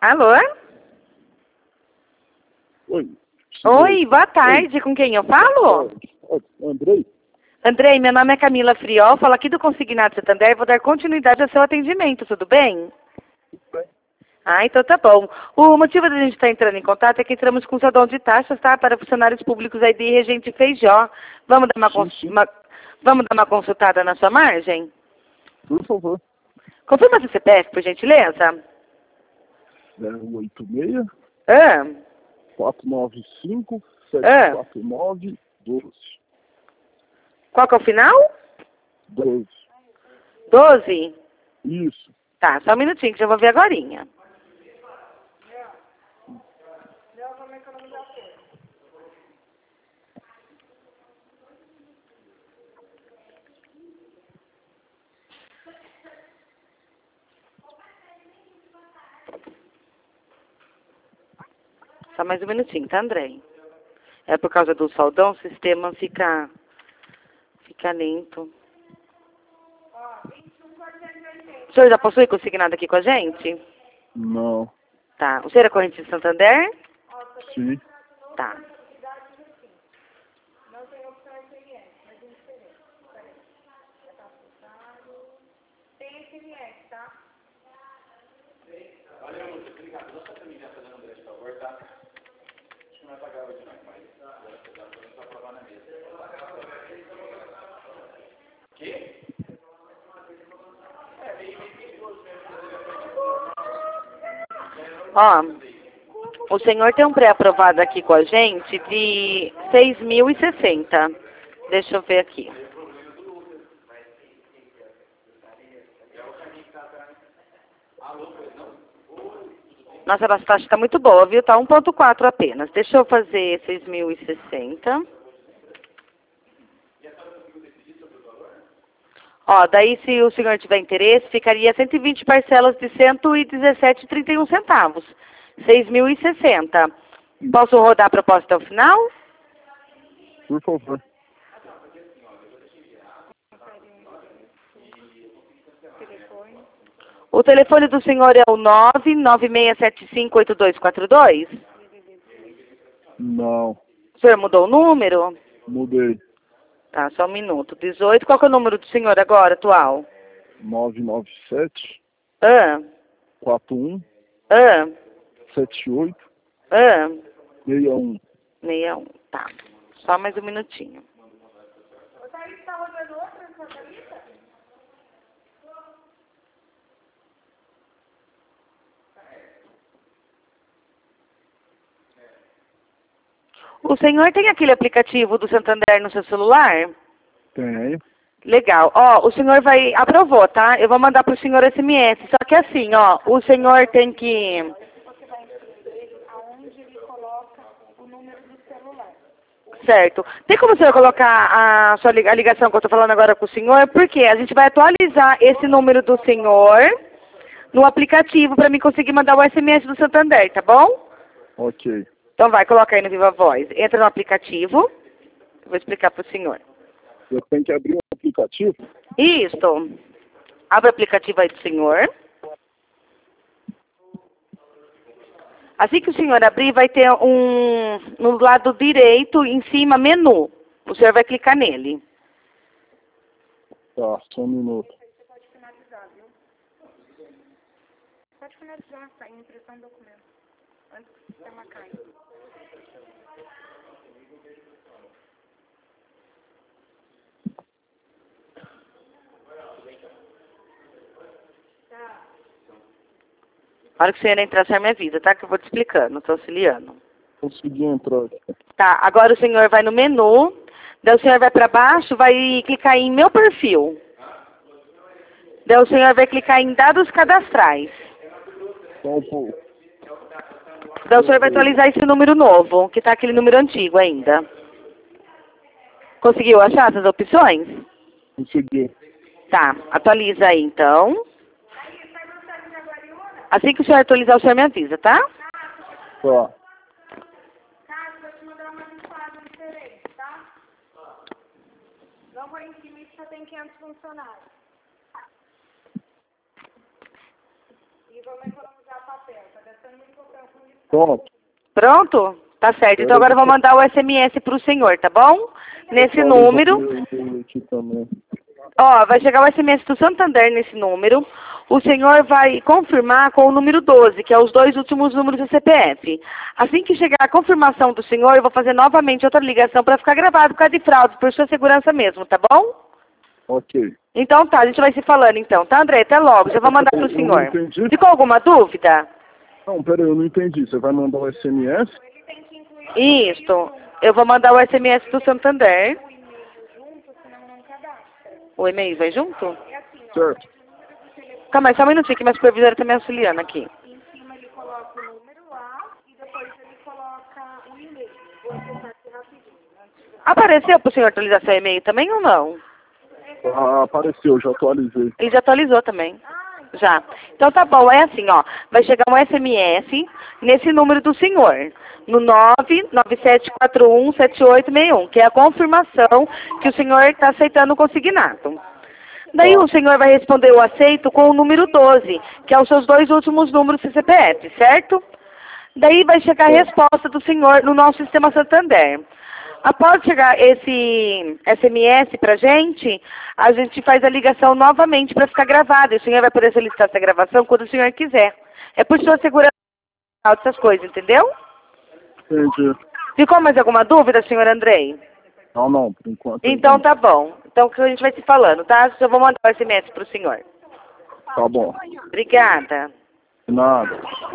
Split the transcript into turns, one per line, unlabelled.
Alô?
Oi.
Oi, boa tarde. Com quem eu falo?
Andrei?
Andrei, meu nome é Camila Friol, falo aqui do Consignado Santander. Vou dar continuidade ao seu atendimento, tudo bem? Ah, então tá bom. O motivo da gente estar entrando em contato é que entramos com o de taxas, tá? Para funcionários públicos aí de Regente Feijó. Vamos dar vamos dar uma consultada na sua margem?
Por favor.
Confirma seu CPF, por gentileza.
086
Ah,
495
ah.
749 12.
Qual que é o final?
12.
12?
Isso.
Tá, só um minutinho que já vou ver agorinha. Só mais um minutinho, tá, André? É por causa do saldão, o sistema fica lento. O senhor já possui consignado aqui com a gente?
Não.
Tá. O senhor é corrente de Santander?
Sim.
Tá. Ó, o senhor tem um pré-aprovado aqui com a gente de 6.060. Deixa eu ver aqui. Nossa, a taxa está muito boa, viu? Tá 1,4 apenas. Deixa eu fazer 6.060. Ó, daí se o senhor tiver interesse, ficaria 120 parcelas de 117,31 centavos. 6.060. Posso rodar a proposta até o final?
Por favor.
O telefone do senhor é o 996758242?
Não.
O senhor mudou o número?
Mudei.
Tá, só um minuto. 18. Qual que é o número do senhor agora, atual?
997
Ah,
41
ah,
78
ah.
61.
61. Tá. Só mais um minutinho. O senhor tem aquele aplicativo do Santander no seu celular?
Tenho.
Legal. Ó, o senhor vai... Aprovou, tá? Eu vou mandar pro senhor SMS. Só que assim, ó, o senhor tem que... Certo. Tem como o senhor colocar a ligação que eu tô falando agora com o senhor? Porque a gente vai atualizar esse número do senhor no aplicativo para mim conseguir mandar o SMS do Santander, tá bom?
Ok.
Então vai, coloca aí no Viva Voz. Entra no aplicativo. Eu vou explicar pro senhor.
Eu tenho que abrir um aplicativo?
Isso. Abre o aplicativo aí do senhor. Assim que o senhor abrir, vai ter no lado direito, em cima, menu. O senhor vai clicar nele.
Tá, só um minuto.
Pode finalizar, tá? Impressão do documento. Antes que o sistema caia. A hora que o senhor entrar, o senhor me avisa, tá? Que eu vou te explicando, tô auxiliando.
Consegui entrar.
Tá, agora o senhor vai no menu, daí o senhor vai para baixo, vai clicar em meu perfil. Daí o senhor vai clicar em dados cadastrais.
Só um pouco.
Daí o senhor vai atualizar esse número novo, que tá aquele número antigo ainda. Conseguiu achar essas opções?
Consegui.
Tá, atualiza aí então. Assim que o senhor atualizar, o senhor me avisa, tá?
Tá.
Vamos em cima e só tem 500 funcionários. E vamos economizar papel. Tá gastando muito papel com isso.
Pronto.
Pronto? Tá certo. Então agora eu vou mandar o SMS para o senhor, tá bom? Nesse número.
Aqui também.
Ó, vai chegar o SMS do Santander nesse número. O senhor vai confirmar com o número 12, que é os 2 últimos números do CPF. Assim que chegar a confirmação do senhor, eu vou fazer novamente outra ligação para ficar gravado por causa de fraude, por sua segurança mesmo, tá bom?
Ok.
Então tá, a gente vai se falando então, tá, André? Até logo, já vou mandar pro senhor.
Eu não entendi.
Ficou alguma dúvida?
Não, peraí, eu não entendi. Você vai mandar um SMS?
Ele tem que incluir
Isso. Eu vou mandar o SMS do Santander.
o e-mail junto, senão não cadastra.
O e-mail vai junto?
É assim, ó.
Certo.
Calma aí, só um minutinho que minha supervisora tá me auxiliando aqui.
Em cima ele coloca o número lá e depois ele coloca o e-mail. Vou acessar aqui rapidinho.
Apareceu pro senhor atualizar seu e-mail também ou não?
Ah, apareceu, já atualizei.
Ele já atualizou também. Já. Então tá bom, é assim, ó. Vai chegar um SMS nesse número do senhor. No 997417861, que é a confirmação que o senhor está aceitando o consignado. Daí o senhor vai responder o aceito com o número 12, que é os seus 2 últimos números do CPF, certo? Daí vai chegar a resposta do senhor no nosso sistema Santander. Após chegar esse SMS pra gente, a gente faz a ligação novamente para ficar gravado. E o senhor vai poder solicitar essa gravação quando o senhor quiser. É por sua segurança, essas coisas, entendeu?
Entendi.
Ficou mais alguma dúvida, senhor Andrei?
Não, por enquanto.
Então tá bom. Então a gente vai se falando, tá? Eu vou mandar o SMS pro senhor.
Tá bom.
Obrigada.
Nada.